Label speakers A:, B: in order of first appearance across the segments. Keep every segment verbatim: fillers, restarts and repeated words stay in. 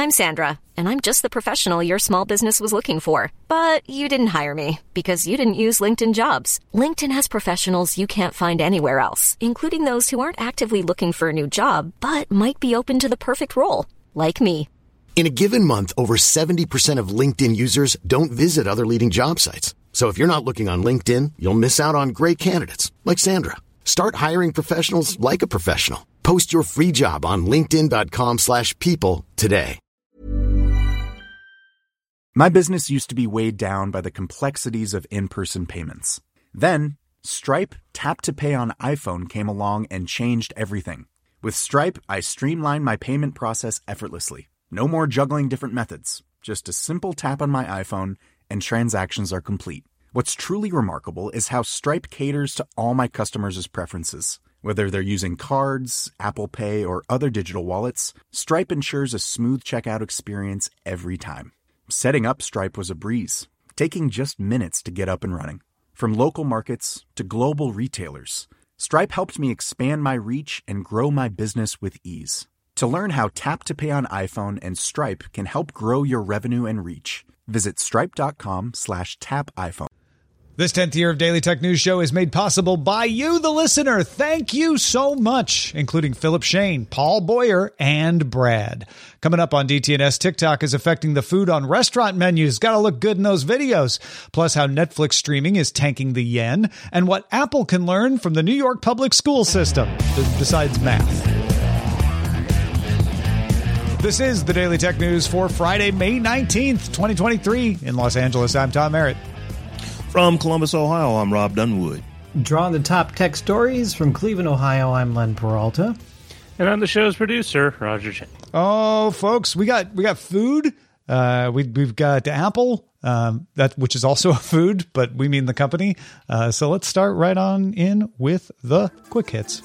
A: I'm Sandra, and I'm just the professional your small business was looking for. But you didn't hire me because you didn't use LinkedIn Jobs. LinkedIn has professionals you can't find anywhere else, including those who aren't actively looking for a new job, but might be open to the perfect role, like me.
B: In a given month, over seventy percent of LinkedIn users don't visit other leading job sites. So if you're not looking on LinkedIn, you'll miss out on great candidates, like Sandra. Start hiring professionals like a professional. Post your free job on linkedin.com slash people today.
C: My business used to be weighed down by the complexities of in-person payments. Then, Stripe Tap to Pay on iPhone came along and changed everything. With Stripe, I streamlined my payment process effortlessly. No more juggling different methods. Just a simple tap on my iPhone and transactions are complete. What's truly remarkable is how Stripe caters to all my customers' preferences. Whether they're using cards, Apple Pay, or other digital wallets, Stripe ensures a smooth checkout experience every time. Setting up Stripe was a breeze, taking just minutes to get up and running. From local markets to global retailers, Stripe helped me expand my reach and grow my business with ease. To learn how Tap to Pay on iPhone and Stripe can help grow your revenue and reach, visit stripe.com slash tap iPhone.
D: This tenth year of Daily Tech News Show is made possible by you, the listener. Thank you so much, including Philip Shane, Paul Boyer, and Brad. Coming up on D T N S, TikTok is affecting the food on restaurant menus. Got to look good in those videos. Plus how Netflix streaming is tanking the yen, and what Apple can learn from the New York public school system, besides math. This is the Daily Tech News for Friday, May nineteenth, twenty twenty-three. In Los Angeles, I'm Tom Merritt.
E: From Columbus, Ohio, I'm Rob Dunwood.
F: Drawing the top tech stories from Cleveland, Ohio, I'm Len Peralta.
G: And I'm the show's producer, Roger Chen.
D: Oh, folks, we got we got food. Uh, we, we've got Apple, um, that which is also a food, but we mean the company. Uh, so let's start right on in with the quick hits.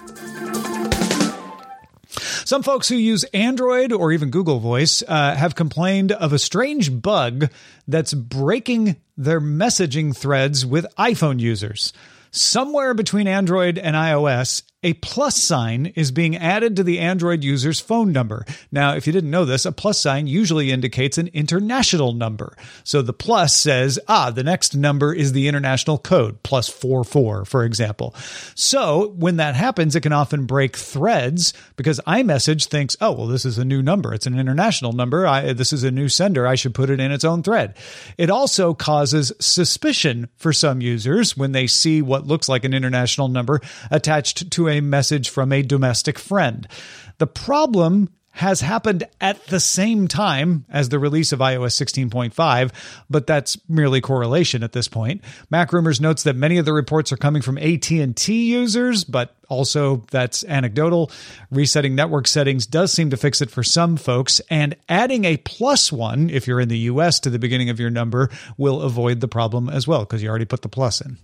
D: Some folks who use Android or even Google Voice uh, have complained of a strange bug that's breaking their messaging threads with iPhone users. Somewhere between Android and iOS, a plus sign is being added to the Android user's phone number. Now, if you didn't know this, a plus sign usually indicates an international number. So the plus says, ah, the next number is the international code, plus four four, for example. So when that happens, it can often break threads because iMessage thinks, oh, well, this is a new number. It's an international number. I, this is a new sender. I should put it in its own thread. It also causes suspicion for some users when they see what looks like an international number attached to a message from a domestic friend. The problem has happened at the same time as the release of iOS sixteen point five, but that's merely correlation at this point. MacRumors notes that many of the reports are coming from A T and T users, but also that's anecdotal. Resetting network settings does seem to fix it for some folks, and adding a plus one, if you're in the U S, to the beginning of your number will avoid the problem as well, because you already put the plus in.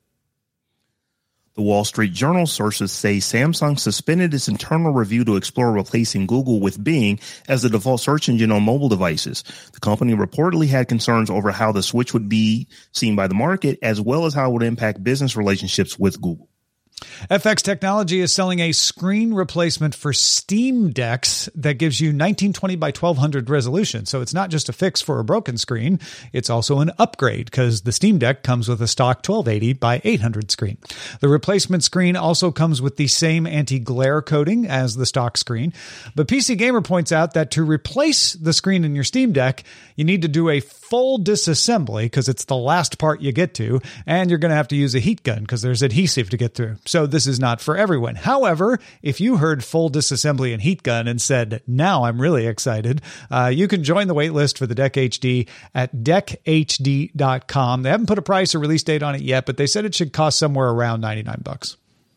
E: The Wall Street Journal sources say Samsung suspended its internal review to explore replacing Google with Bing as the default search engine on mobile devices. The company reportedly had concerns over how the switch would be seen by the market, as well as how it would impact business relationships with Google.
D: F X Technology is selling a screen replacement for Steam Decks that gives you nineteen twenty by twelve hundred resolution. So it's not just a fix for a broken screen. It's also an upgrade because the Steam Deck comes with a stock twelve eighty by eight hundred screen. The replacement screen also comes with the same anti-glare coating as the stock screen. But P C Gamer points out that to replace the screen in your Steam Deck, you need to do a full disassembly because it's the last part you get to, and you're going to have to use a heat gun because there's adhesive to get through. So this is not for everyone. However, if you heard full disassembly and heat gun and said, now I'm really excited, uh, you can join the wait list for the Deck H D at deck H D dot com. They haven't put a price or release date on it yet, but they said it should cost somewhere around ninety-nine bucks.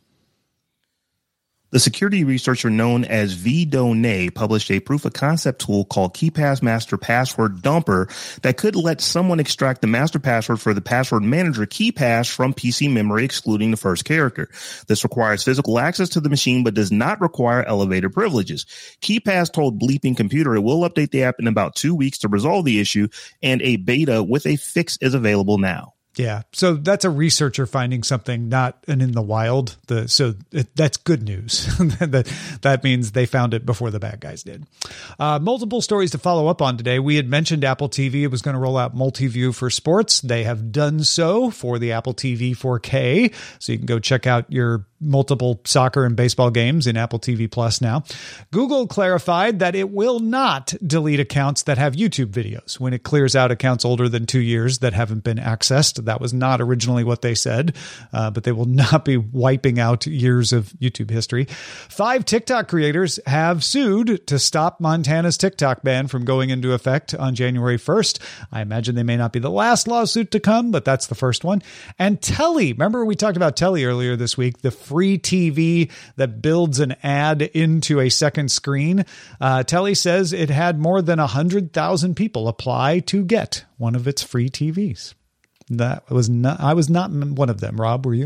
E: The security researcher known as vDoNay published a proof-of-concept tool called KeePass Master Password Dumper that could let someone extract the master password for the password manager KeePass from P C memory, excluding the first character. This requires physical access to the machine but does not require elevated privileges. KeePass told Bleeping Computer it will update the app in about two weeks to resolve the issue, and a beta with a fix is available now.
D: Yeah. So that's a researcher finding something, not an in the wild. The So it, that's good news. that, that means they found it before the bad guys did. Uh, multiple stories to follow up on today. We had mentioned Apple T V. It was going to roll out multi-view for sports. They have done so for the Apple T V four K. So you can go check out your multiple soccer and baseball games in Apple T V Plus now. Google clarified that it will not delete accounts that have YouTube videos when it clears out accounts older than two years that haven't been accessed. That was not originally what they said, uh, but they will not be wiping out years of YouTube history. Five TikTok creators have sued to stop Montana's TikTok ban from going into effect on January first. I imagine they may not be the last lawsuit to come, but that's the first one. And Telly, remember we talked about Telly earlier this week, the free T V that builds an ad into a second screen. Uh, Telly says it had more than one hundred thousand people apply to get one of its free T Vs. That was not, I was not one of them. Rob, were you?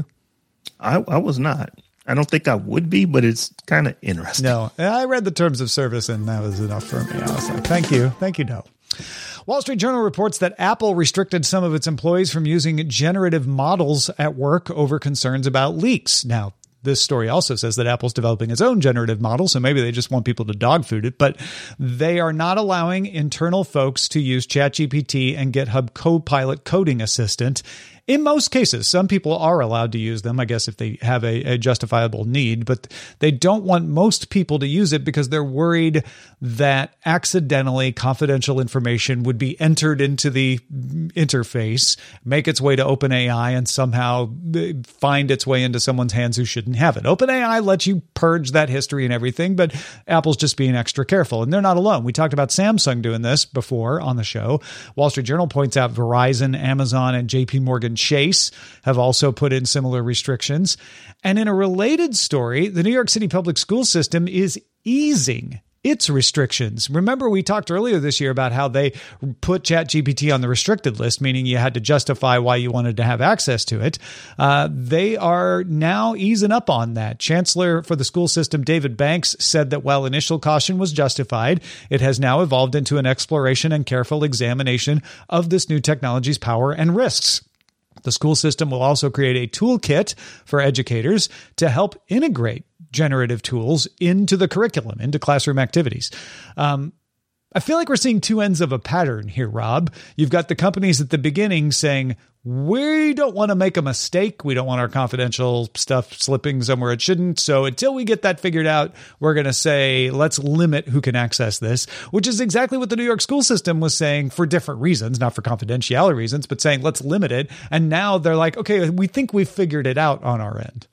E: I, I was not. I don't think I would be, but it's kind of interesting.
D: No, I read the terms of service and that was enough for me. I was like, thank you. Thank you. No. Wall Street Journal reports that Apple restricted some of its employees from using generative models at work over concerns about leaks. Now, this story also says that Apple's developing its own generative model, so maybe they just want people to dog food it, but they are not allowing internal folks to use ChatGPT and GitHub Copilot coding assistant. In most cases, some people are allowed to use them, I guess, if they have a, a justifiable need, but they don't want most people to use it because they're worried that accidentally confidential information would be entered into the interface, make its way to OpenAI, and somehow find its way into someone's hands who shouldn't have it. OpenAI lets you purge that history and everything, but Apple's just being extra careful, and they're not alone. We talked about Samsung doing this before on the show. Wall Street Journal points out Verizon, Amazon, and J P Morgan Chase have also put in similar restrictions. And in a related story, the New York City public school system is easing its restrictions. Remember, we talked earlier this year about how they put ChatGPT on the restricted list, meaning you had to justify why you wanted to have access to it. Uh, they are now easing up on that. Chancellor for the school system, David Banks, said that while initial caution was justified, it has now evolved into an exploration and careful examination of this new technology's power and risks. The school system will also create a toolkit for educators to help integrate generative tools into the curriculum, into classroom activities. Um, I feel like we're seeing two ends of a pattern here, Rob. You've got the companies at the beginning saying, we don't want to make a mistake. We don't want our confidential stuff slipping somewhere it shouldn't. So until we get that figured out, we're going to say, let's limit who can access this, which is exactly what the New York school system was saying for different reasons, not for confidentiality reasons, but saying, let's limit it. And now they're like, okay, we think we've figured it out on our end.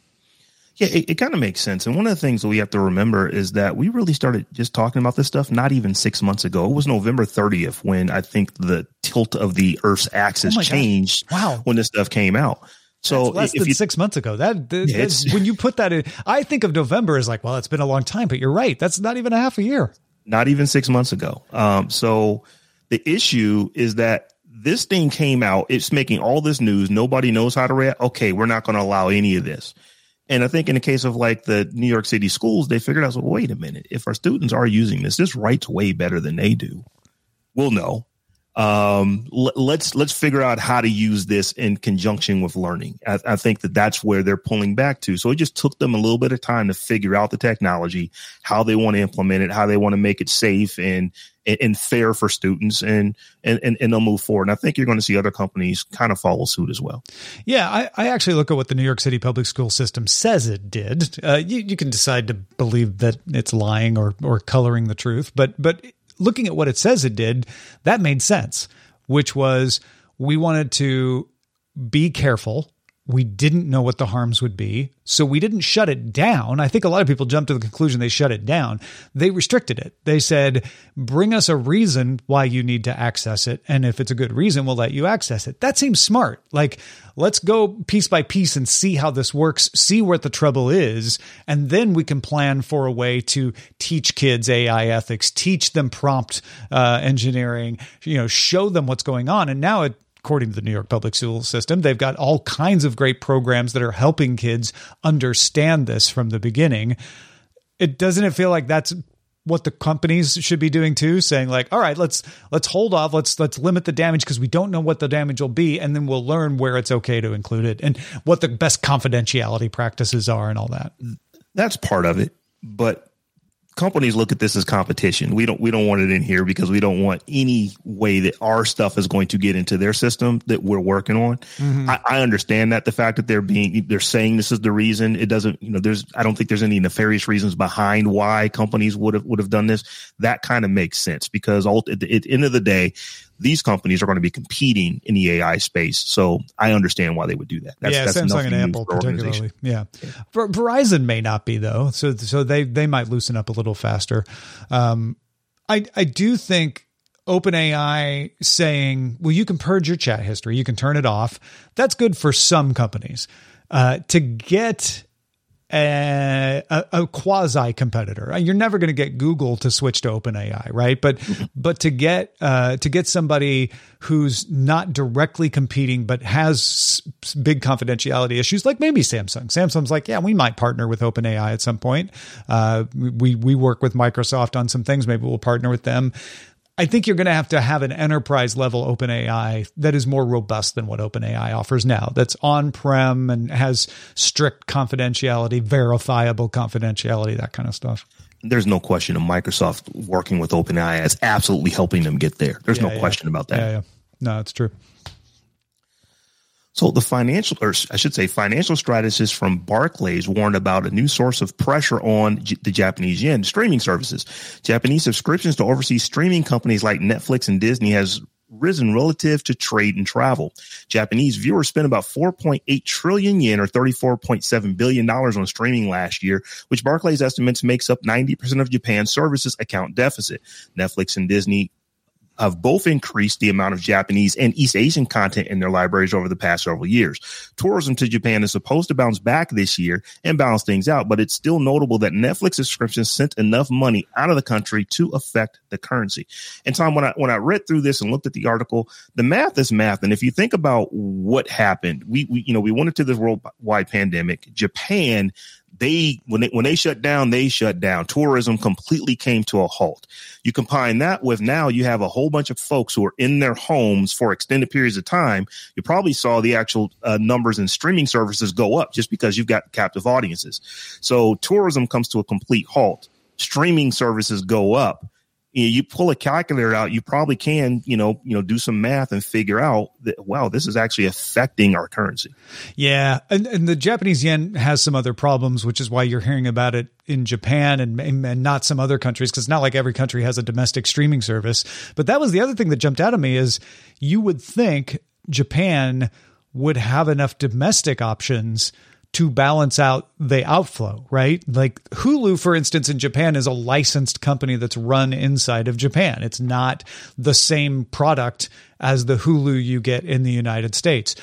E: Yeah, it, it kind of makes sense. And one of the things that we have to remember is that we really started just talking about this stuff not even six months ago. It was November thirtieth when I think the tilt of the Earth's axis
D: oh
E: changed.
D: Wow.
E: When this stuff came out. So
D: That's less
E: if
D: than
E: you,
D: six months ago. That, that
E: yeah,
D: that's, when you put that in, I think of November as like, well, it's been a long time, but you're right. That's not even a half a year.
E: Not even six months ago. Um, so the issue is that this thing came out. It's making all this news. Nobody knows how to react. Okay, we're not going to allow any of this. And I think in the case of like the New York City schools, they figured out, well, wait a minute, if our students are using this, this writes way better than they do. We'll know. Um, l- let's let's figure out how to use this in conjunction with learning. I, I think that that's where they're pulling back to. So it just took them a little bit of time to figure out the technology, how they want to implement it, how they want to make it safe and and, and fair for students, and, and and and they'll move forward. And I think you're going to see other companies kind of follow suit as well.
D: Yeah, I, I actually look at what the New York City public school system says it did. Uh, you, you can decide to believe that it's lying or or coloring the truth, but but. Looking at what it says it did, that made sense, which was we wanted to be careful. We didn't know what the harms would be, so we didn't shut it down. I think a lot of people jumped to the conclusion they shut it down. They restricted it. They said, bring us a reason why you need to access it, and if it's a good reason, we'll let you access it. That seems smart. Like, let's go piece by piece and see how this works, see what the trouble is, and then we can plan for a way to teach kids A I ethics, teach them prompt uh, engineering, you know, show them what's going on. And now it according to the New York public school system, they've got all kinds of great programs that are helping kids understand this from the beginning. It doesn't it feel like that's what the companies should be doing too, saying like, all right, let's let's hold off, let's let's limit the damage because we don't know what the damage will be, and then we'll learn where it's okay to include it and what the best confidentiality practices are and all that.
E: That's part of it, but companies look at this as competition. We don't we don't want it in here because we don't want any way that our stuff is going to get into their system that we're working on. Mm-hmm. I, I understand that the fact that they're being they're saying this is the reason, it doesn't, you know, there's I don't think there's any nefarious reasons behind why companies would have would have done this. That kind of makes sense because at the, at the end of the day, these companies are going to be competing in the A I space. So I understand why they would do that. That's,
D: yeah,
E: that's
D: Samsung and Apple particularly. Yeah. yeah. Verizon may not be though. So so they they might loosen up a little faster. Um, I I do think OpenAI saying, well, you can purge your chat history, you can turn it off. That's good for some companies. Uh, to get A, a, a quasi competitor. You're never going to get Google to switch to OpenAI, right? But but to get uh, to get somebody who's not directly competing but has s- big confidentiality issues, like maybe Samsung. Samsung's like, yeah, we might partner with OpenAI at some point. Uh, we we work with Microsoft on some things. Maybe we'll partner with them. I think you're going to have to have an enterprise level OpenAI that is more robust than what OpenAI offers now. That's on-prem and has strict confidentiality, verifiable confidentiality, that kind of stuff.
E: There's no question of Microsoft working with OpenAI is absolutely helping them get there. There's
D: yeah,
E: no
D: yeah.
E: question about that.
D: Yeah, yeah. No, it's true.
E: So the financial, or I should say financial strategists from Barclays warned about a new source of pressure on J- the Japanese yen streaming services. Japanese subscriptions to overseas streaming companies like Netflix and Disney has risen relative to trade and travel. Japanese viewers spent about four point eight trillion yen or thirty-four point seven billion dollars on streaming last year, which Barclays estimates makes up ninety percent of Japan's services account deficit. Netflix and Disney have both increased the amount of Japanese and East Asian content in their libraries over the past several years. Tourism to Japan is supposed to bounce back this year and balance things out, but it's still notable that Netflix subscriptions sent enough money out of the country to affect the currency. And Tom, when I when I read through this and looked at the article, the math is math. And if you think about what happened, we, we you know we went into this worldwide pandemic. Japan, They when they when they shut down, they shut down. Tourism completely came to a halt. You combine that with now you have a whole bunch of folks who are in their homes for extended periods of time. You probably saw the actual uh, numbers in streaming services go up just because you've got captive audiences. So tourism comes to a complete halt. Streaming services go up. You know, you pull a calculator out, you probably can, you know, you know, do some math and figure out that, wow, this is actually affecting our currency.
D: Yeah. And, and the Japanese yen has some other problems, which is why you're hearing about it in Japan and, and not some other countries, because it's not like every country has a domestic streaming service. But that was the other thing that jumped out at me is you would think Japan would have enough domestic options to balance out the outflow, right? Like Hulu, for instance, in Japan is a licensed company that's run inside of Japan. It's not the same product as the Hulu you get in the United States.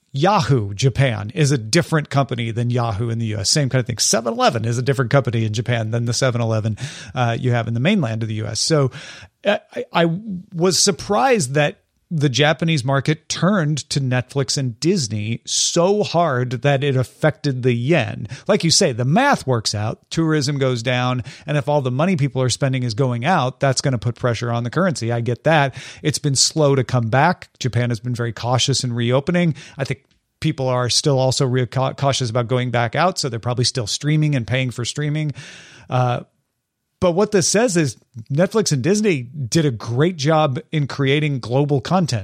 D: Yahoo Japan is a different company than Yahoo in the U S. Same kind of thing. seven eleven is a different company in Japan than the seven eleven uh, you have in the mainland of the U S. So I, I was surprised that the Japanese market turned to Netflix and Disney so hard that it affected the yen. Like you say, the math works out, tourism goes down, and if all the money people are spending is going out, that's going to put pressure on the currency. I get that. It's been slow to come back. Japan has been very cautious in reopening. I think people are still also real cautious about going back out, so they're probably still streaming and paying for streaming. Uh, But what this says is Netflix and Disney did a great job in creating global content.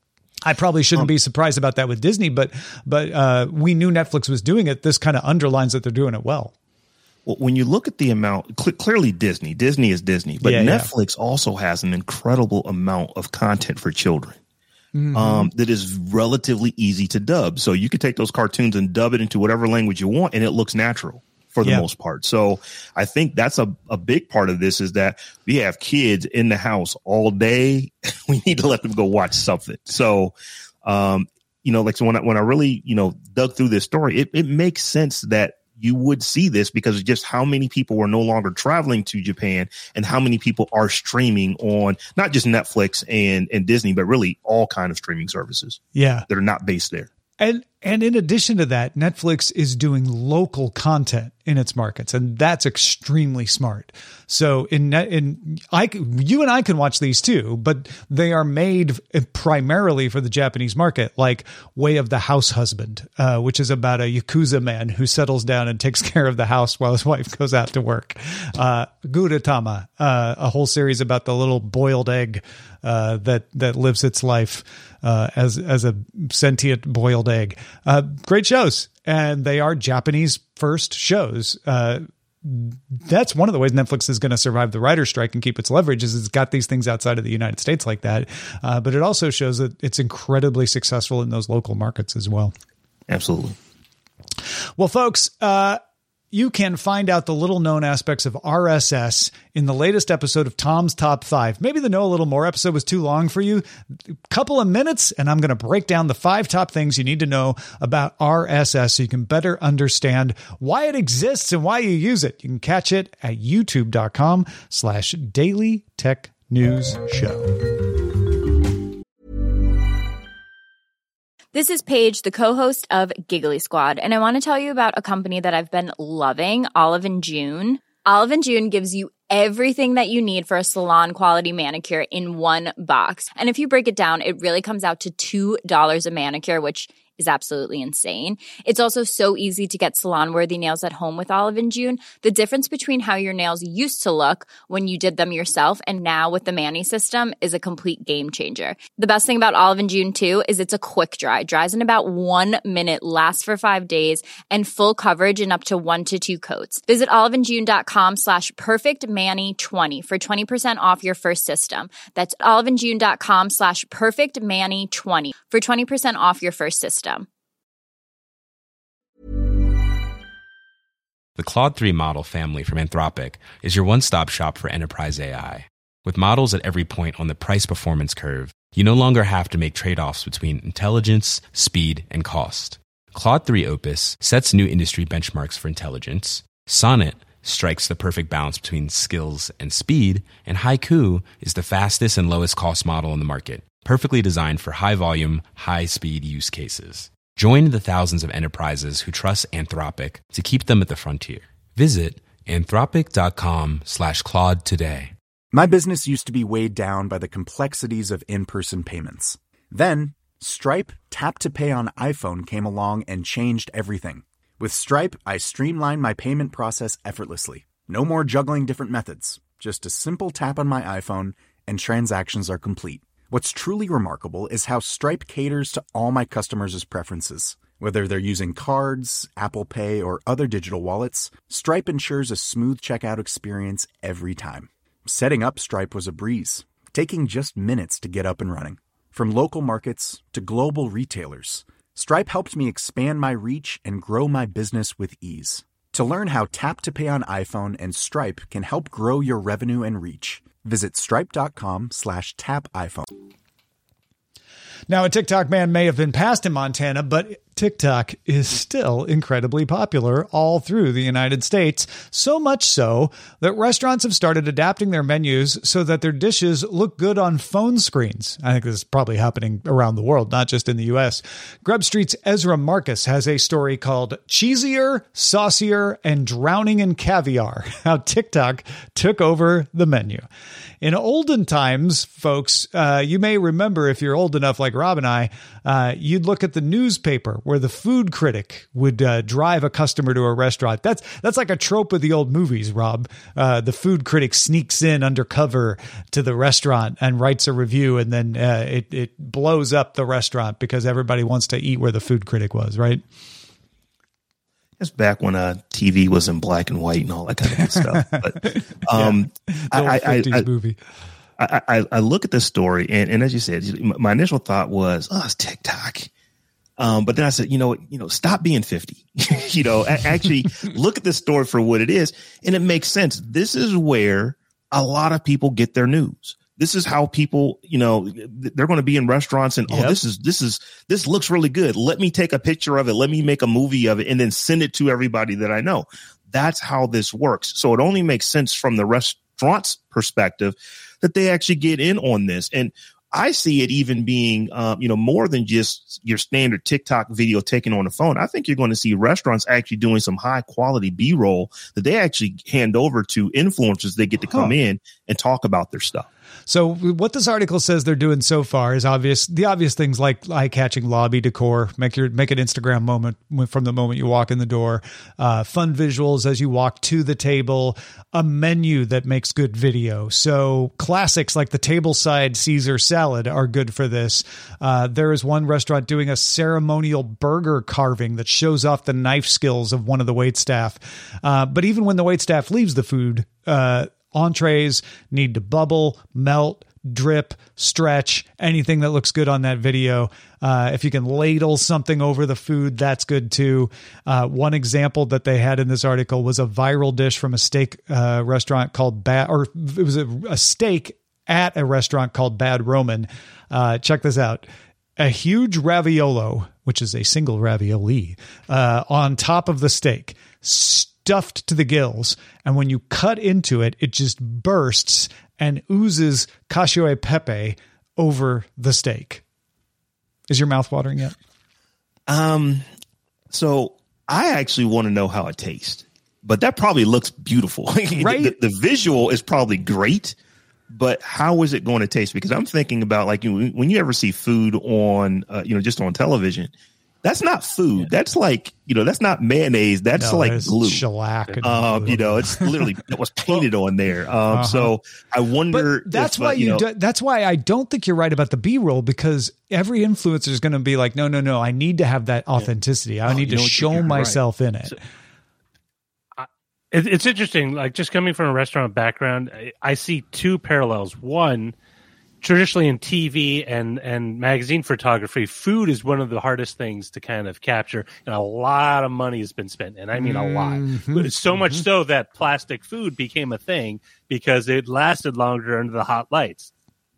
D: I probably shouldn't um, be surprised about that with Disney, but but uh, we knew Netflix was doing it. This kind of underlines that they're doing it well.
E: Well, when you look at the amount, cl- clearly Disney, Disney is Disney, but yeah, Netflix yeah. also has an incredible amount of content for children. Mm-hmm. Um, that is relatively easy to dub. So you could take those cartoons and dub it into whatever language you want, and it looks natural. For the yeah. most part. So I think that's a, a big part of this is that we have kids in the house all day. We need to let them go watch something. So, um, you know, like so when I, when I really, you know, dug through this story, it, it makes sense that you would see this because of just how many people were no longer traveling to Japan and how many people are streaming on not just Netflix and, and Disney, but really all kind of streaming services.
D: Yeah.
E: That are not based there.
D: And And in addition to that, Netflix is doing local content in its markets, and that's extremely smart. So in in I you and I can watch these too, but they are made primarily for the Japanese market, like Way of the House Husband, uh, which is about a Yakuza man who settles down and takes care of the house while his wife goes out to work. Uh, Gudetama, uh, a whole series about the little boiled egg uh, that that lives its life uh, as as a sentient boiled egg. Uh, great shows. And they are Japanese first shows. Uh, that's one of the ways Netflix is going to survive the writer's strike and keep its leverage is it's got these things outside of the United States like that. Uh, but it also shows that it's incredibly successful in those local markets as well.
E: Absolutely.
D: Well, folks, uh, you can find out the little known aspects of R S S in the latest episode of Tom's Top Five. Maybe the Know a Little More episode was too long for you. A couple of minutes, and I'm going to break down the five top things you need to know about R S S so you can better understand why it exists and why you use it. You can catch it at youtube.com slash daily tech news show.
H: This is Paige, the co-host of Giggly Squad, and I want to tell you about a company that I've been loving, Olive and June. Olive and June gives you everything that you need for a salon-quality manicure in one box. And if you break it down, it really comes out to two dollars a manicure, which is absolutely insane. It's also so easy to get salon-worthy nails at home with Olive and June. The difference between how your nails used to look when you did them yourself and now with the Mani system is a complete game changer. The best thing about Olive and June, too, is it's a quick dry. Dries in about one minute, lasts for five days, and full coverage in up to one to two coats. Visit oliveandjune.com slash perfectmani20 for twenty percent off your first system. That's oliveandjune.com slash perfectmani20 for twenty percent off your first system.
I: The Claude three model family from Anthropic is your one-stop shop for enterprise A I. With models at every point on the price-performance curve, you no longer have to make trade-offs between intelligence, speed, and cost. Claude three Opus sets new industry benchmarks for intelligence, Sonnet strikes the perfect balance between skills and speed, and Haiku is the fastest and lowest cost model in the market, perfectly designed for high-volume, high-speed use cases. Join the thousands of enterprises who trust Anthropic to keep them at the frontier. Visit anthropic.com slash Claude today.
C: My business used to be weighed down by the complexities of in-person payments. Then, Stripe Tap to Pay on iPhone came along and changed everything. With Stripe, I streamlined my payment process effortlessly. No more juggling different methods. Just a simple tap on my iPhone and transactions are complete. What's truly remarkable is how Stripe caters to all my customers' preferences. Whether they're using cards, Apple Pay, or other digital wallets, Stripe ensures a smooth checkout experience every time. Setting up Stripe was a breeze, taking just minutes to get up and running. From local markets to global retailers, Stripe helped me expand my reach and grow my business with ease. To learn how Tap to Pay on iPhone and Stripe can help grow your revenue and reach, visit stripe.com slash tap iPhone.
D: Now, a TikTok ban may have been passed in Montana, but TikTok is still incredibly popular all through the United States, so much so that restaurants have started adapting their menus so that their dishes look good on phone screens. I think this is probably happening around the world, not just in the U S. Grub Street's Ezra Marcus has a story called Cheesier, Saucier, and Drowning in Caviar, how TikTok took over the menu. In olden times, folks, uh, you may remember, if you're old enough like Rob and I, uh, you'd look at the newspaper where the food critic would uh, drive a customer to a restaurant. That's that's like a trope of the old movies, Rob. Uh, the food critic sneaks in undercover to the restaurant and writes a review, and then uh, it, it blows up the restaurant because everybody wants to eat where the food critic was, right?
E: It's back when uh, T V was in black and white and all that kind of good stuff. But um,
D: yeah,
E: I, I, I,
D: movie.
E: I, I, I look at this story, and, and as you said, my initial thought was, "Oh, it's TikTok." Um, but then I said, you know, you know, stop being fifty. you know, actually look at this story for what it is, and it makes sense. This is where a lot of people get their news. This is how people, you know, they're going to be in restaurants and, yep. oh, this is, this is, this looks really good. Let me take a picture of it. Let me make a movie of it and then send it to everybody that I know. That's how this works. So it only makes sense from the restaurant's perspective that they actually get in on this. And I see it even being, um, you know, more than just your standard TikTok video taken on the phone. I think you're going to see restaurants actually doing some high quality B-roll that they actually hand over to influencers. They get to come huh. in and talk about their stuff.
D: So what this article says they're doing so far is obvious. The obvious things like eye-catching lobby decor, make your make an Instagram moment from the moment you walk in the door, uh, fun visuals as you walk to the table, a menu that makes good video. So classics like the tableside Caesar salad are good for this. Uh, there is one restaurant doing a ceremonial burger carving that shows off the knife skills of one of the waitstaff. Uh, but even when the waitstaff leaves the food, uh, entrees need to bubble, melt, drip, stretch, anything that looks good on that video. Uh, if you can ladle something over the food, that's good too. Uh, one example that they had in this article was a viral dish from a steak uh, restaurant called Bad, or it was a, a steak at a restaurant called Bad Roman. Uh, check this out. A huge raviolo, which is a single ravioli, uh, on top of the steak, stuffed to the gills, and when you cut into it, it just bursts and oozes cacio e pepe over the steak. Is your mouth watering yet?
E: Um, so I actually want to know how it tastes, but that probably looks beautiful. Right? the, the visual is probably great, but how is it going to taste? Because I'm thinking about like when you ever see food on, uh, you know, just on television. That's not food. Yeah. That's like, you know, that's not mayonnaise. That's no, like glue.
D: Shellac.
E: Um, you know, it's literally it was painted on there. Um, uh-huh. So I wonder.
D: But that's
E: if,
D: why
E: uh, you.
D: you
E: know,
D: do, that's why I don't think you're right about the B-roll, because every influencer is going to be like, no, no, no. I need to have that authenticity. Yeah. I oh, need to show myself right. in it. So,
G: uh, it. It's interesting. Like just coming from a restaurant background, I, I see two parallels. One. Traditionally in T V and, and magazine photography, food is one of the hardest things to kind of capture, and a lot of money has been spent, and I mean a lot. Mm-hmm. So mm-hmm. much so that plastic food became a thing because it lasted longer under the hot lights.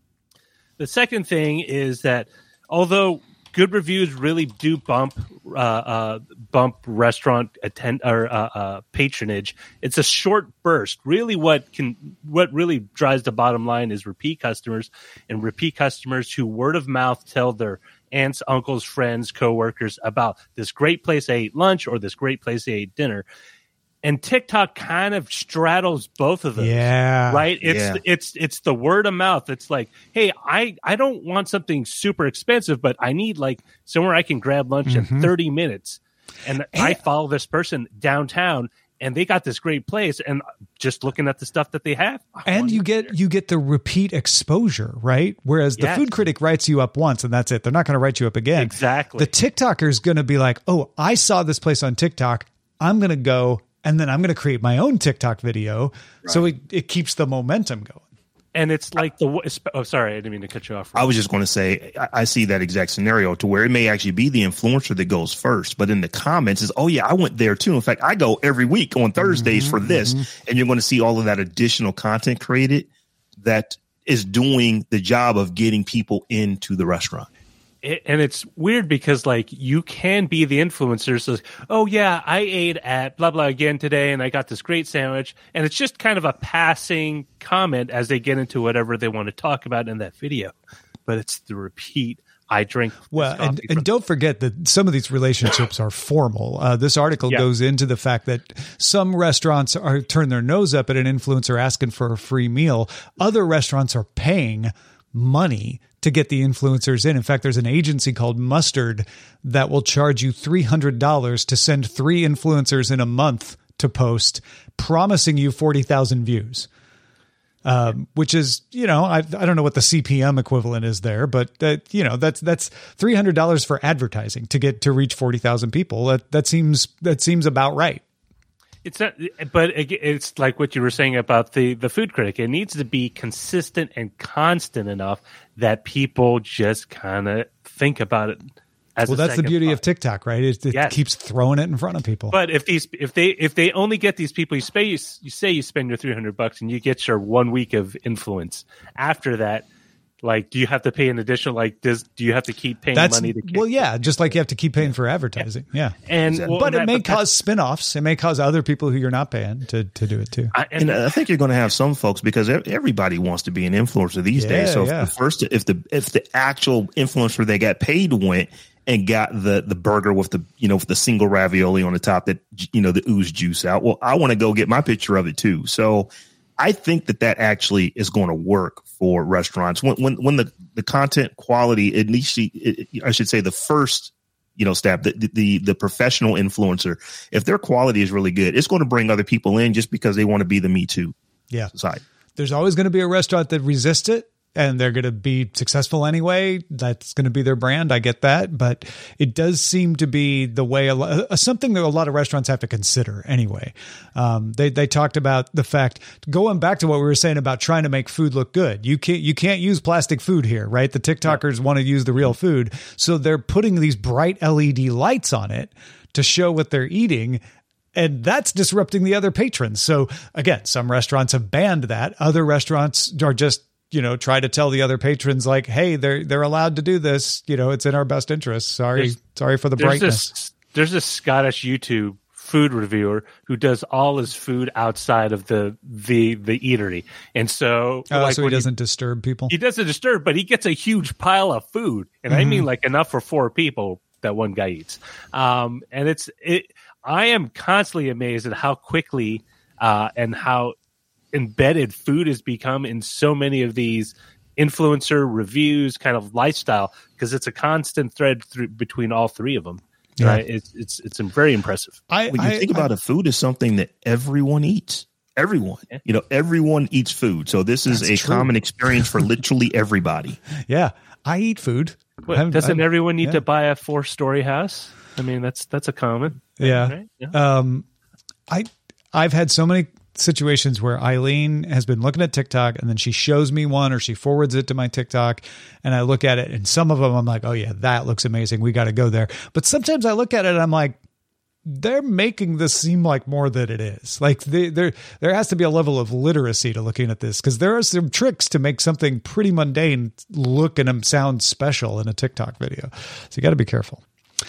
G: The second thing is that although good reviews really do bump uh, uh, bump restaurant attend or uh, uh, patronage, it's a short burst. Really, what can what really drives the bottom line is repeat customers, and repeat customers who word of mouth tell their aunts, uncles, friends, coworkers about this great place I ate lunch or this great place I ate dinner. And TikTok kind of straddles both of those.
D: Yeah.
G: Right? It's
E: yeah.
G: it's it's the word of mouth. It's like, hey, I, I don't want something super expensive, but I need like somewhere I can grab lunch mm-hmm. in thirty minutes. And, and I follow this person downtown, and they got this great place, and just looking at the stuff that they have.
D: And you get there. you get the repeat exposure, right? Whereas the
G: yes.
D: food critic writes you up once and that's it. They're not going to write you up again.
G: Exactly.
D: The TikToker is going to be like, oh, I saw this place on TikTok. I'm going to go. And then I'm going to create my own TikTok video. Right. So it, it keeps the momentum going.
G: And it's like the, oh, sorry, I didn't mean to cut you off.
E: I was just going to say, I, I see that exact scenario to where it may actually be the influencer that goes first, but in the comments is, oh yeah, I went there too. In fact, I go every week on Thursdays mm-hmm, for this. Mm-hmm. And you're going to see all of that additional content created that is doing the job of getting people into the restaurant.
G: It, and it's weird because like you can be the influencer. So, oh yeah, I ate at blah, blah again today and I got this great sandwich. And it's just kind of a passing comment as they get into whatever they want to talk about in that video. But it's the repeat. I drink.
D: Well, and, and don't forget that some of these relationships are formal. Uh, this article yeah. goes into the fact that some restaurants are turn their nose up at an influencer asking for a free meal. Other restaurants are paying money to get the influencers in. In fact, there's an agency called Mustard that will charge you three hundred dollars to send three influencers in a month to post, promising you forty thousand views. Um, which is, you know, I, I don't know what the C P M equivalent is there, but uh, you know, that's, that's three hundred dollars for advertising to get to reach forty thousand people. That, that seems, that seems about right.
G: It's not, but it's like what you were saying about the, the food critic. It needs to be consistent and constant enough that people just kind of think about it. As
D: well,
G: a
D: that's the beauty
G: thought.
D: of TikTok, right? It, it
G: yes.
D: keeps throwing it in front of people.
G: But if these, if they, if they only get these people, you, spay, you, you say you spend your three hundred bucks and you get your one week of influence. After that, Like, do you have to pay an additional, like, does, do you have to keep paying
D: That's,
G: money to keep?
D: Well, yeah, just like you have to keep paying for advertising. Yeah.
G: And well,
D: But it
G: that,
D: may
G: but
D: cause spin-offs. It may cause other people who you're not paying to, to do it too.
E: I, and I think you're going to have some folks, because everybody wants to be an influencer these
D: Yeah,
E: days. So
D: yeah.
E: if the first, if the if the actual influencer they got paid went and got the the burger with the, you know, with the single ravioli on the top that, you know, the ooze juice out, well, I want to go get my picture of it too. So I think that that actually is going to work for restaurants when when when the the content quality, at least it, I should say the first, you know, step, the, the the professional influencer, if their quality is really good, it's going to bring other people in just because they want to be the Me Too
D: Yeah.
E: side.
D: There's always going to be a restaurant that resists it, and they're going to be successful anyway. That's going to be their brand. I get that. But it does seem to be the way, a lo- something that a lot of restaurants have to consider anyway. Um, they, they talked about the fact, going back to what we were saying about trying to make food look good. You can't, you can't use plastic food here, right? The TikTokers want to use the real food. So they're putting these bright L E D lights on it to show what they're eating. And that's disrupting the other patrons. So again, some restaurants have banned that. Other restaurants are just, you know, try to tell the other patrons like, hey, they're, they're allowed to do this. You know, it's in our best interest. Sorry.
G: There's,
D: sorry for the
G: there's
D: brightness.
G: This, there's a Scottish YouTube food reviewer who does all his food outside of the, the, the eatery. And so,
D: Oh,
G: like,
D: so he
G: when
D: doesn't disturb people.
G: He doesn't disturb, but he gets a huge pile of food. And
D: Mm-hmm.
G: I mean like enough for four people that one guy eats. Um, and it's, it, I am constantly amazed at how quickly, uh, and how embedded food has become in so many of these influencer reviews kind of lifestyle, because it's a constant thread through between all three of them.
D: Yeah.
G: Right? It's, it's, it's very impressive.
D: I,
E: When you
D: I-
E: think about
D: I-
E: it, food is something that everyone eats. Everyone,
G: Yeah.
E: you know, everyone eats food. So this is
D: That's
E: a
D: true.
E: common experience for literally everybody.
D: Yeah. I eat food.
G: What,
D: I'm-
G: doesn't
D: I'm-
G: everyone need
D: yeah.
G: to buy a four story house? I mean, that's, that's a common.
D: Yeah.
G: Right? Yeah.
D: Um, I, I've had so many situations where Eileen has been looking at TikTok and then she shows me one or she forwards it to my TikTok and I look at it, and some of them I'm like, oh yeah, that looks amazing. We got to go there. But sometimes I look at it and I'm like, they're making this seem like more than it is. Like they, there, there has to be a level of literacy to looking at this, because there are some tricks to make something pretty mundane look and sound special in a TikTok video. So you got to be careful.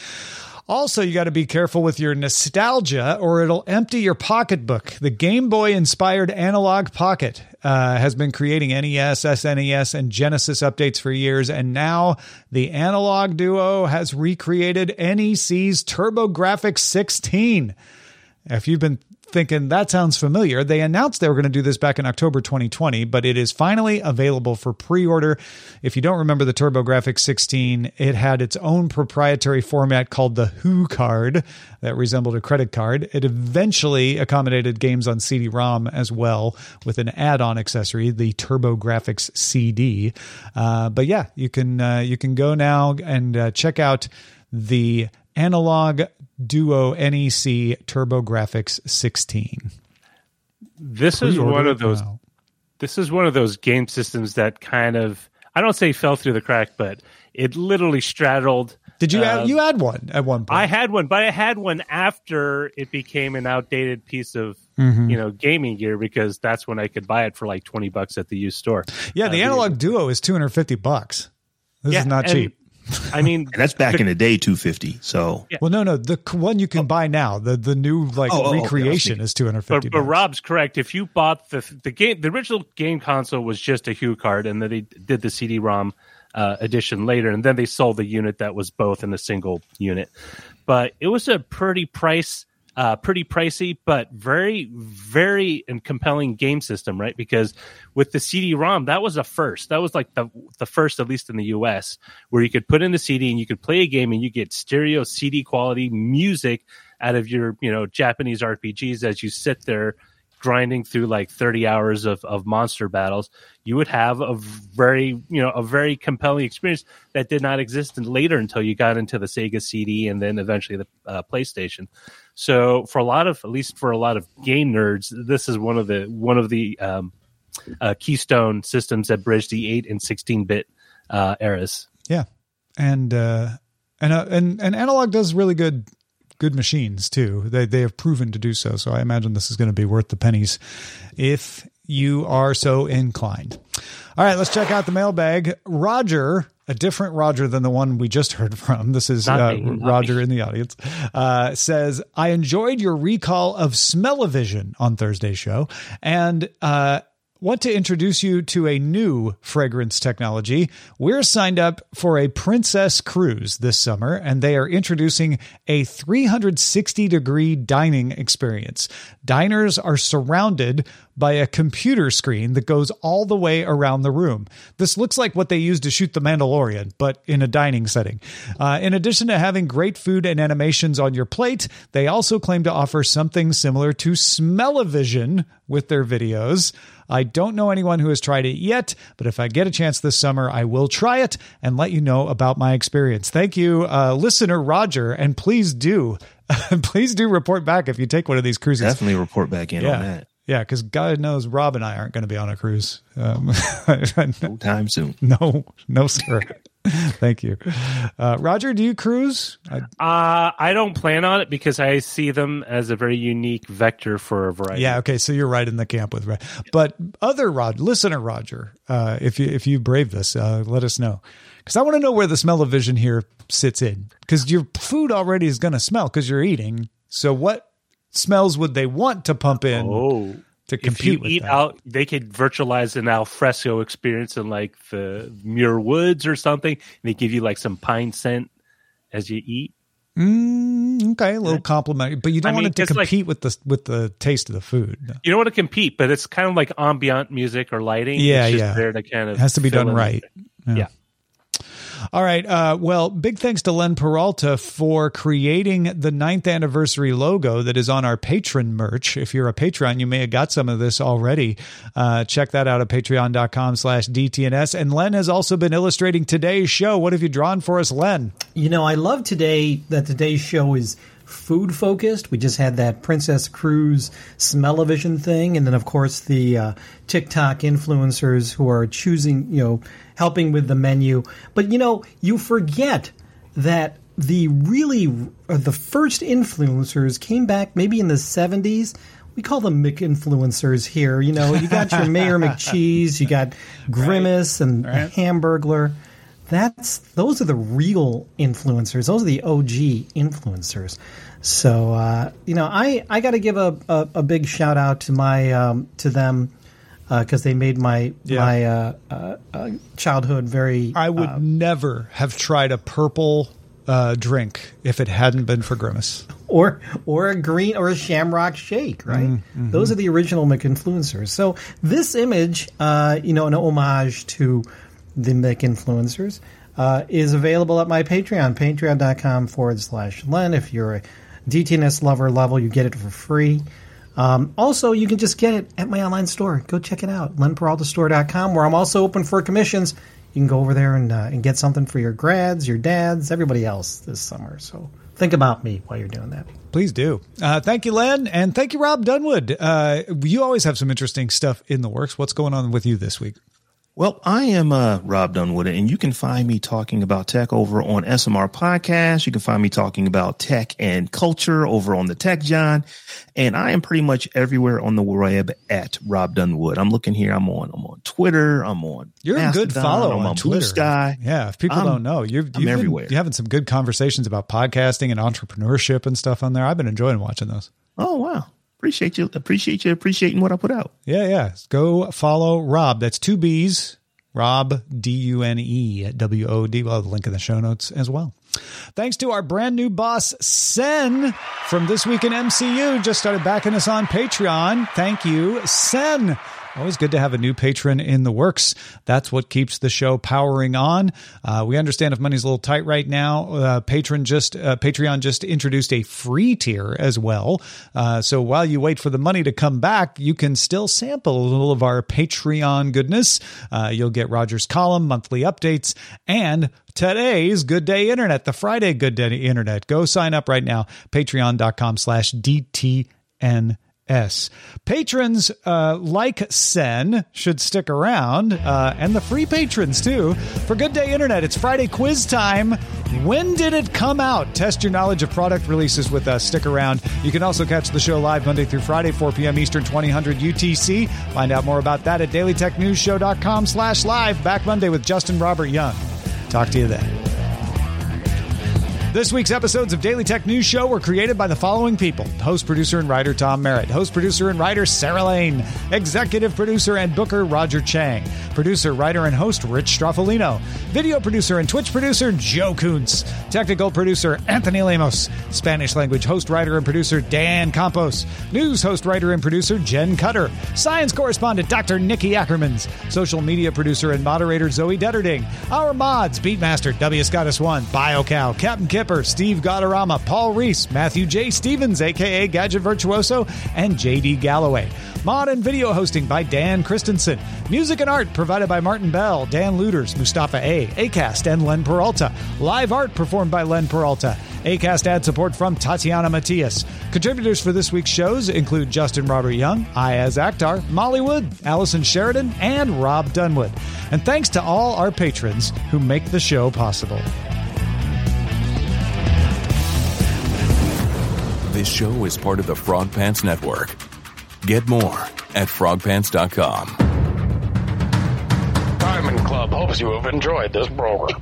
D: Also, you got to be careful with your nostalgia, or it'll empty your pocketbook. The Game Boy inspired Analog Pocket uh, has been creating N E S, S N E S, and Genesis updates for years, and now the Analog Duo has recreated N E C's TurboGrafx sixteen. If you've been thinking that sounds familiar, they announced they were going to do this back in October twenty twenty, but it is finally available for pre-order. If you don't remember the TurboGrafx sixteen, it had its own proprietary format called the Who card that resembled a credit card. It eventually accommodated games on C D ROM as well, with an add-on accessory, the TurboGrafx C D. Uh, but yeah, you can uh, you can go now and uh, check out the Analog Duo N E C TurboGrafx sixteen.
G: This is
D: Pre-order
G: one of those.
D: now.
G: This is one of those game systems that kind of, I don't say fell through the crack, but it literally straddled.
D: Did you
G: uh,
D: add, you had one at one point?
G: I had one, but I had one after it became an outdated piece of
D: Mhm.
G: you know gaming gear, because that's when I could buy it for like twenty bucks at the used store.
D: Yeah, the
G: Uh,
D: Analog Duo is two hundred fifty bucks. This
G: Yeah,
D: is not
G: and,
D: cheap.
G: I mean,
E: And that's back in the day, two fifty. So
G: Yeah.
D: Well, no, no, the c- one you can buy now, the the new like
E: Oh, oh, okay, I
D: recreation
E: see.
D: is two hundred fifty
G: But, but
D: bucks.
G: Rob's correct. If you bought the the game, the original game console was just a Hue card, and then they did the C D ROM uh, edition later, and then they sold the unit that was both in a single unit. But it was a pretty price, uh, pretty pricey, but very, very and compelling game system, right? Because with the C D ROM, that was a first. That was like the the first, at least in the U S, where you could put in the C D and you could play a game and you get stereo C D quality music out of your, you know, Japanese R P Gs as you sit there grinding through like thirty hours of, of monster battles. You would have a very, you know, a very compelling experience that did not exist in, later until you got into the Sega C D and then eventually the uh, PlayStation. So for a lot of, at least for a lot of game nerds, this is one of the one of the um, uh, keystone systems that bridge the eight and sixteen bit uh, eras.
D: Yeah, and uh, and uh, and and Analog does really good good machines too. They they have proven to do so. So I imagine this is going to be worth the pennies if you are so inclined. All right, let's check out the mailbag. Roger, a different Roger than the one we just heard from. This is uh, me, Roger me. in the audience, uh, says, I enjoyed your recall of Smell-O-Vision on Thursday's show, and uh, want to introduce you to a new fragrance technology. We're signed up for a Princess Cruise this summer, and they are introducing a three hundred sixty degree dining experience. Diners are surrounded by a computer screen that goes all the way around the room. This looks like what they used to shoot The Mandalorian, but in a dining setting. Uh, in addition to having great food and animations on your plate, they also claim to offer something similar to Smell-O-Vision with their videos. I don't know anyone who has tried it yet, but if I get a chance this summer, I will try it and let you know about my experience. Thank you, uh, listener Roger, and please do, please do report back if you take one of these cruises.
E: Definitely report back in
D: yeah.
E: on that.
D: Yeah, because God knows Rob and I aren't going to be on a cruise. Um,
E: no time soon.
D: No, no, sir. Thank you. Uh, Roger, do you cruise? I,
G: uh, I don't plan on it because I see them as a very unique vector for a variety.
D: Yeah, okay, so you're right in the camp with Ray. But other Roger, listener Roger, uh, if you if you brave this, uh, let us know. Because I want to know where the Smell-O-Vision here sits in. Because your food already is going to smell because you're eating. So what smells would they want to pump in
G: oh,
D: to compete
G: if you
D: with
G: eat
D: that?
G: out? They could virtualize an al fresco experience in like the Muir Woods or something, and they give you like some pine scent as you eat.
D: Mm, okay, a little compliment, but you don't
G: I
D: want
G: mean,
D: it to compete
G: like,
D: with the with the taste of the food. No.
G: You don't want to compete, but it's kind of like ambient music or lighting.
D: Yeah,
G: it's just
D: yeah.
G: there to kind of
D: it has to be done
G: in.
D: right.
G: Yeah.
D: yeah. All right. Uh, well, big thanks to Len Peralta for creating the ninth anniversary logo that is on our Patreon merch. If you're a Patreon, you may have got some of this already. Uh, check that out at patreon.com slash DTNS. And Len has also been illustrating today's show. What have you drawn for us, Len?
F: You know, I love today that today's show is food focused. We just had that Princess Cruise Smell-O-Vision thing. And then, of course, the uh, TikTok influencers who are choosing, you know, helping with the menu. But, you know, you forget that the really, uh, the first influencers came back maybe in the seventies. We call them McInfluencers here. You know, you got your Mayor McCheese, you got Grimace right. and right. Hamburglar. That's those are the real influencers. Those are the O G influencers. So uh, you know, I, I got to give a, a, a big shout out to my um, to them because uh, they made my yeah. my uh, uh, uh, childhood very.
D: I would
F: uh,
D: never have tried a purple uh, drink if it hadn't been for Grimace.
F: Or or a green or a Shamrock Shake, right? Mm-hmm. Those are the original McInfluencers. So this image, uh, you know, an homage to the McInfluencers, uh, is available at my Patreon, patreon.com forward slash Len. If you're a D T N S lover level, you get it for free. Um, also, you can just get it at my online store. Go check it out, len peralta store dot com, where I'm also open for commissions. You can go over there and, uh, and get something for your grads, your dads, everybody else this summer. So think about me while you're doing that.
D: Please do. Uh, thank you, Len. And thank you, Rob Dunwood. Uh, you always have some interesting stuff in the works. What's going on with you this week?
E: Well, I am uh, Rob Dunwood, and you can find me talking about tech over on S M R Podcast. You can find me talking about tech and culture over on the Tech John, and I am pretty much everywhere on the web at Rob Dunwood. I'm looking here. I'm on. I'm on Twitter. I'm on.
D: You're
E: Mastodon,
D: a good follow
E: I'm
D: on,
E: on
D: Twitter.
E: Blue Sky.
D: Yeah, if people
E: I'm,
D: don't know, you're, you've
E: I'm
D: been,
E: everywhere.
D: You're having some good conversations about podcasting and entrepreneurship and stuff on there. I've been enjoying watching those.
E: Oh wow. Appreciate you. Appreciate you appreciating what I put out.
D: Yeah, yeah. Go follow Rob. That's two B's. Rob, D U N E W O D. We'll have the link in the show notes as well. Thanks to our brand new boss, Sen, from This Week in M C U. Just started backing us on Patreon. Thank you, Sen. Always good to have a new patron in the works. That's what keeps the show powering on. Uh, we understand if money's a little tight right now. Uh, patron just uh, Patreon just introduced a free tier as well. Uh, so while you wait for the money to come back, you can still sample a little of our Patreon goodness. Uh, you'll get Roger's column, monthly updates, and today's Good Day Internet, the Friday Good Day Internet. Go sign up right now. Patreon.com slash DTN. S. Patrons uh, like Sen should stick around, uh, and the free patrons too. For Good Day Internet, it's Friday quiz time. When did it come out? Test your knowledge of product releases with us. Stick around. You can also catch the show live Monday through Friday, four p.m. Eastern, twenty hundred U T C. Find out more about that at dailytechnewsshow.com slash live. Back Monday with Justin Robert Young. Talk to you then. This week's episodes of Daily Tech News Show were created by the following people. Host, producer, and writer Tom Merritt. Host, producer, and writer Sarah Lane. Executive producer and booker Roger Chang. Producer, writer, and host Rich Stroffolino. Video producer and Twitch producer Joe Kuntz. Technical producer Anthony Lemos. Spanish language host, writer, and producer Dan Campos. News host, writer, and producer Jen Cutter. Science correspondent Doctor Nikki Ackermans. Social media producer and moderator Zoe Detterding. Our mods, Beatmaster W. Scottus one, BioCow, Captain Kipper, Steve Gaudarama, Paul Reese, Matthew J. Stevens, a k a. Gadget Virtuoso, and J D. Galloway. Mod and video hosting by Dan Christensen. Music and art provided by Martin Bell, Dan Luders, Mustafa A., Acast, and Len Peralta. Live art performed by Len Peralta. Acast ad support from Tatiana Matias. Contributors for this week's shows include Justin Robert Young, Ayaz Akhtar, Molly Wood, Allison Sheridan, and Rob Dunwood. And thanks to all our patrons who make the show possible.
J: This show is part of the Frog Pants Network. Get more at frog pants dot com.
K: Diamond Club hopes you have enjoyed this program.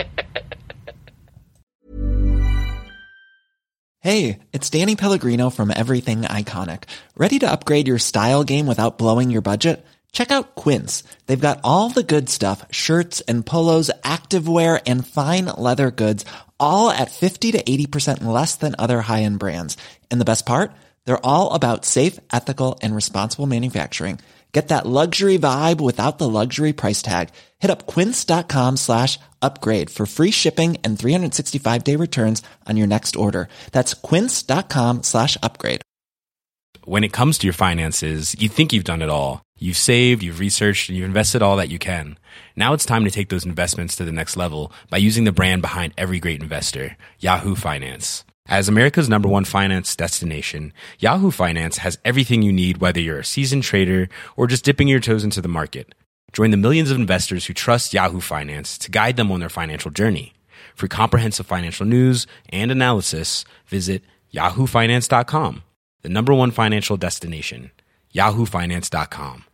L: Hey, it's Danny Pellegrino from Everything Iconic. Ready to upgrade your style game without blowing your budget? Check out Quince. They've got all the good stuff, shirts and polos, activewear, and fine leather goods, all at fifty to eighty percent less than other high-end brands. And the best part? They're all about safe, ethical, and responsible manufacturing. Get that luxury vibe without the luxury price tag. Hit up quince.com slash upgrade for free shipping and three sixty-five day returns on your next order. That's quince.com slash upgrade.
I: When it comes to your finances, you think you've done it all. You've saved, you've researched, and you've invested all that you can. Now it's time to take those investments to the next level by using the brand behind every great investor, Yahoo Finance. As America's number one finance destination, Yahoo Finance has everything you need, whether you're a seasoned trader or just dipping your toes into the market. Join the millions of investors who trust Yahoo Finance to guide them on their financial journey. For comprehensive financial news and analysis, visit yahoo finance dot com, the number one financial destination, yahoo finance dot com.